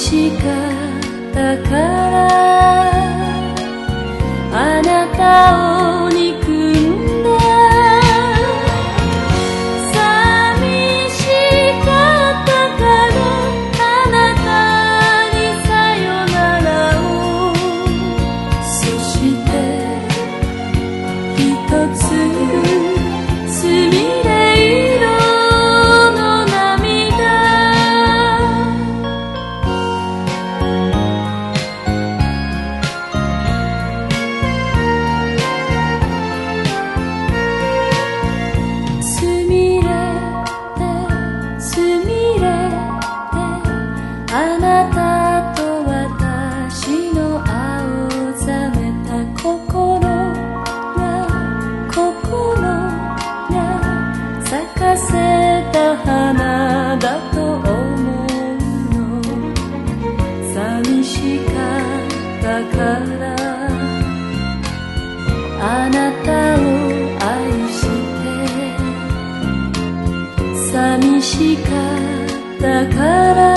しかったからあなたを憎んだ。寂しかったからあなたにさよならを。そして一つすみれ色の涙。すみれてすみれてあなたと私の青ざめた心咲かせた花だと思うの。寂しかったからあなたを愛して寂しかったから